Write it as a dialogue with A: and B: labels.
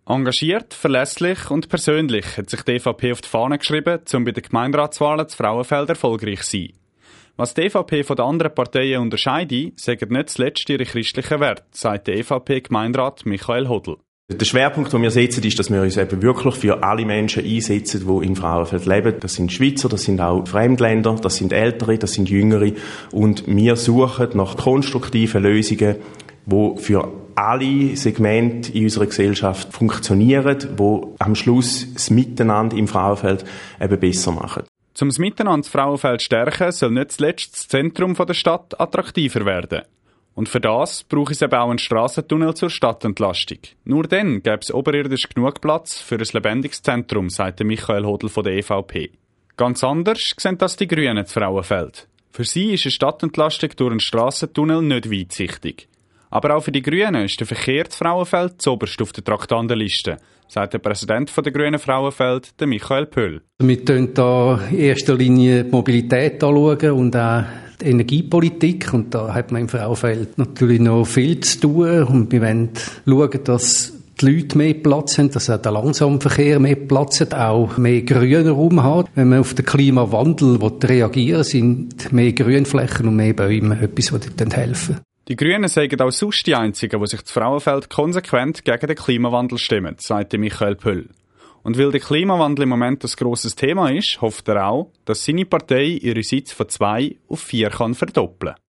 A: Engagiert, verlässlich und persönlich hat sich die EVP auf die Fahne geschrieben, um bei den Gemeinderatswahlen zu Frauenfeld erfolgreich zu sein. Was die EVP von den anderen Parteien unterscheidet, sagen nicht zuletzt ihre christlichen Werte, sagt der EVP-Gemeinderat Michael Hodl.
B: Der Schwerpunkt, den wir setzen, ist, dass wir uns eben wirklich für alle Menschen einsetzen, die in Frauenfeld leben. Das sind Schweizer, das sind auch Fremdländer, das sind Ältere, das sind Jüngere. Und wir suchen nach konstruktiven Lösungen, die für alle Segmente in unserer Gesellschaft funktionieren, die am Schluss das Miteinander im Frauenfeld eben besser machen.
A: Um das Miteinander des Frauenfeld zu stärken, soll nicht zuletzt das Zentrum der Stadt attraktiver werden. Und für das braucht es eben auch einen Strassentunnel zur Stadtentlastung. Nur dann gäbe es oberirdisch genug Platz für ein lebendiges Zentrum, sagt Michael Hodl von der EVP. Ganz anders sehen das die Grünen zu Frauenfeld. Für sie ist eine Stadtentlastung durch einen Strassentunnel nicht weitsichtig. Aber auch für die Grünen ist der Verkehr zu Frauenfeld zuoberst auf der Traktandenliste, sagt der Präsident der Grünen Frauenfeld, der Michael Pöll.
C: Wir schauen da in erster Linie die Mobilität anschauen und auch die Energiepolitik. Und da hat man im Frauenfeld natürlich noch viel zu tun. Und wir wollen schauen, dass die Leute mehr Platz haben, dass auch der Langsamverkehr mehr Platz hat, auch mehr grünen Raum hat. Wenn man auf den Klimawandel reagieren will, sind mehr Grünflächen und mehr Bäume etwas, was dort helfen.
A: Die Grünen seien auch sonst die Einzigen, die sich zu Frauenfeld konsequent gegen den Klimawandel stimmen, sagte Michael Pöll. Und weil der Klimawandel im Moment ein grosses Thema ist, hofft er auch, dass seine Partei ihre Sitze von 2 auf 4 kann verdoppeln kann.